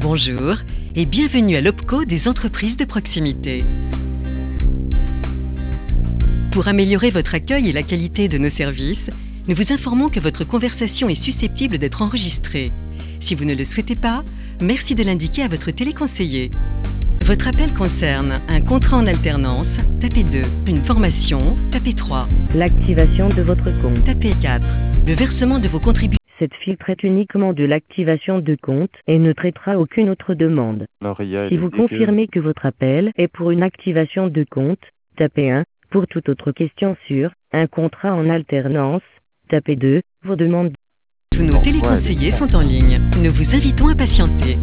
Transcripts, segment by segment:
Bonjour et bienvenue à l'OPCO des entreprises de proximité. Pour améliorer votre accueil et la qualité de nos services, nous vous informons que votre conversation est susceptible d'être enregistrée. Si vous ne le souhaitez pas, merci de l'indiquer à votre téléconseiller. Votre appel concerne un contrat en alternance, tapez 2. Une formation, tapez 3. L'activation de votre compte. Tapez 4. Le versement de vos contributions. Cette file traite uniquement de l'activation de compte et ne traitera aucune autre demande. Si vous confirmez que votre appel est pour une activation de compte, tapez 1. Pour toute autre question sur un contrat en alternance, tapez 2. Vos demandes. Tous nos téléconseillers sont en ligne. Nous vous invitons à patienter.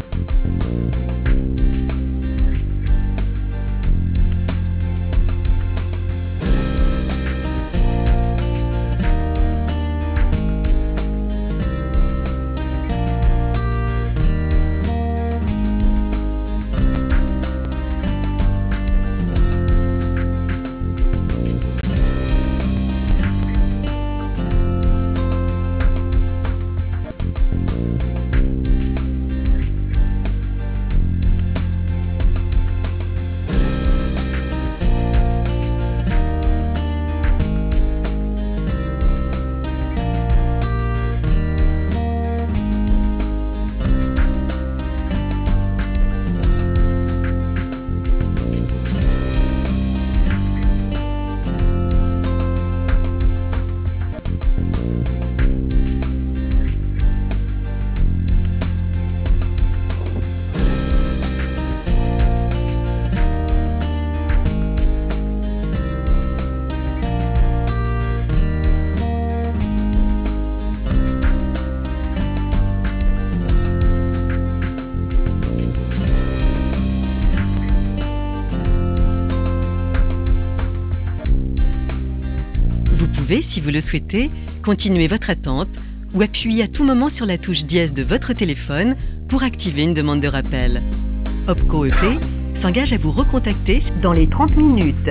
Vous pouvez, si vous le souhaitez, continuer votre attente ou appuyer à tout moment sur la touche dièse de votre téléphone pour activer une demande de rappel. OPCO EP s'engage à vous recontacter dans les 30 minutes.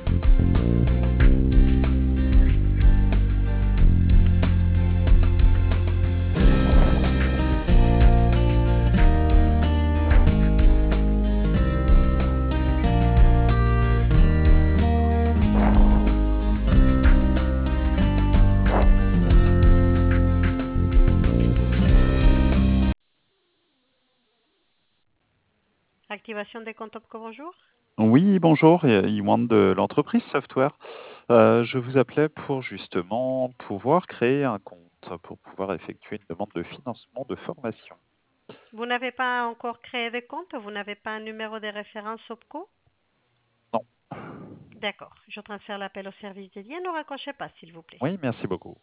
Activation des comptes OPCO, bonjour. Oui, bonjour, Iwan de l'entreprise Software. Je vous appelais pour justement pouvoir créer un compte, pour pouvoir effectuer une demande de financement de formation. Vous n'avez pas encore créé de compte? Vous n'avez pas un numéro de référence OPCO? Non. D'accord. Je transfère l'appel au service dédié. Ne raccrochez pas, s'il vous plaît. Oui, merci beaucoup.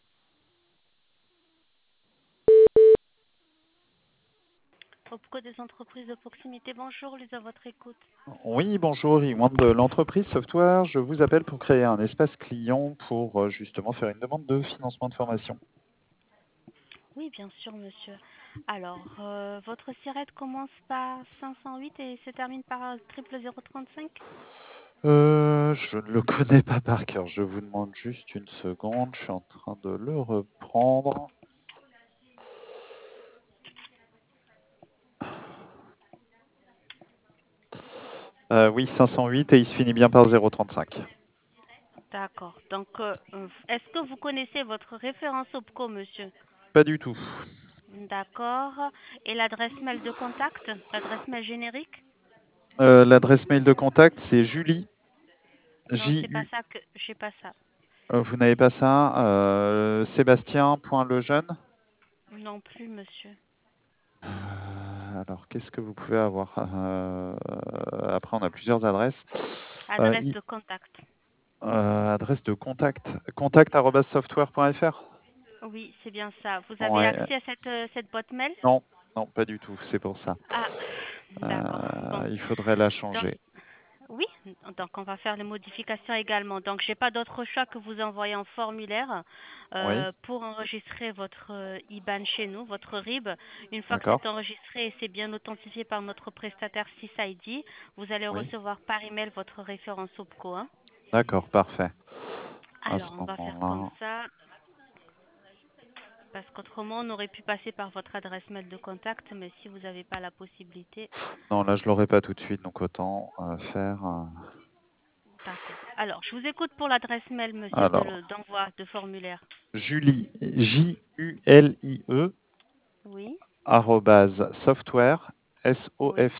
OPCO des entreprises de proximité, bonjour, les à votre écoute. Oui, bonjour, Iwan de l'entreprise Software. Je vous appelle pour créer un espace client pour justement faire une demande de financement de formation. Oui, bien sûr, monsieur. Alors, votre SIRET commence par 508 et se termine par 00035. Je ne le connais pas par cœur. Je vous demande juste une seconde. Je suis en train de le reprendre. Oui, 508 et il se finit bien par 035. D'accord. Donc, est-ce que vous connaissez votre référence OPCO, monsieur? Pas du tout. D'accord. Et l'adresse mail de contact? L'adresse mail générique? L'adresse mail de contact, c'est Julie. Non, c'est pas J-U. ça que j'ai pas ça. Vous n'avez pas ça. Sébastien.lejeune. Non plus, monsieur. Alors, qu'est-ce que vous pouvez avoir? Après, on a plusieurs adresses. Adresse de contact. Adresse de contact. Contact@software.fr. Oui, c'est bien ça. Vous avez Ouais. accès à cette boîte mail? Non, non, pas du tout. C'est pour ça. Ah, d'accord. Bon, Il faudrait la donc changer. oui, donc on va faire les modifications également. Donc j'ai pas d'autre choix que vous envoyer un formulaire Oui, pour enregistrer votre IBAN chez nous, votre RIB. Une fois que d'accord. c'est enregistré et c'est bien authentifié par notre prestataire SysID, vous allez Oui, recevoir par email votre référence OPCO, hein. d'accord, parfait. À ce Alors on va faire comme moment-là. ça. Parce qu'autrement, on aurait pu passer par votre adresse mail de contact, mais si vous n'avez pas la possibilité, Non, là, je l'aurai pas tout de suite, donc autant faire. d'accord. Alors, je vous écoute pour l'adresse mail, monsieur, Alors, d'envoi de formulaire. Julie, Julie, Oui, arrobase software, oui,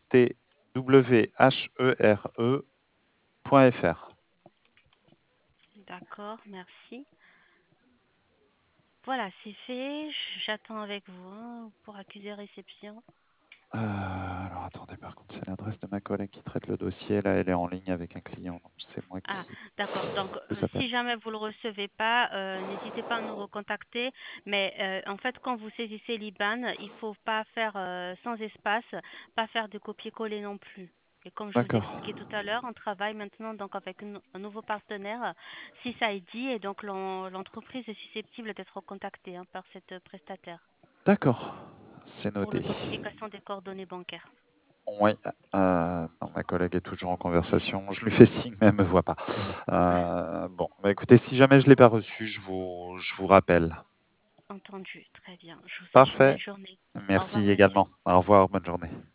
software.fr. d'accord, merci. Voilà, c'est fait. J'attends avec vous hein, pour accuser réception. Alors attendez, par contre, c'est l'adresse de ma collègue qui traite le dossier. Là, elle est en ligne avec un client, donc c'est moi Ah, qui d'accord. Donc, vous appelle. si jamais vous le recevez pas, n'hésitez pas à nous recontacter. Mais en fait, quand vous saisissez l'IBAN, il faut pas faire sans espace, pas faire de copier-coller non plus. Et comme je vous D'accord, expliquais tout à l'heure, on travaille maintenant donc avec un nouveau partenaire, 6ID, et donc l'entreprise est susceptible d'être contactée hein, par cette prestataire d'accord, c'est pour noté. l'authentification des coordonnées bancaires. Oui, non, ma collègue est toujours en conversation. Je lui fais signe, mais elle me voit pas. Bon, bah écoutez, si jamais je l'ai pas reçu, je vous rappelle. Entendu, très bien. Je vous souhaite une belle Parfait. journée. Au revoir, Merci monsieur. également. Au revoir, bonne journée.